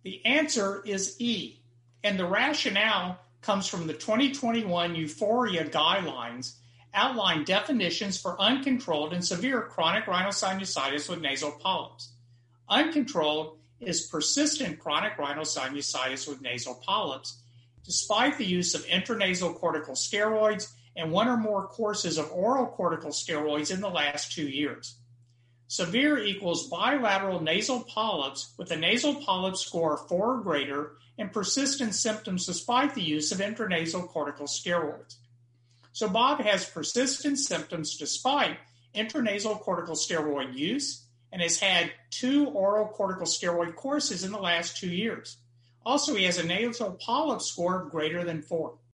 The answer is E, and the rationale comes from the 2021 Euphoria Guidelines outline definitions for uncontrolled and severe chronic rhinosinusitis with nasal polyps. Uncontrolled is persistent chronic rhinosinusitis with nasal polyps, despite the use of intranasal corticosteroids and one or more courses of oral corticosteroids in the last 2 years. Severe equals bilateral nasal polyps with a nasal polyp score of 4 or greater and persistent symptoms despite the use of intranasal corticosteroids. So Bob has persistent symptoms despite intranasal corticosteroid use and has had 2 oral corticosteroid courses in the last 2 years. Also, he has a nasal polyp score of greater than 4.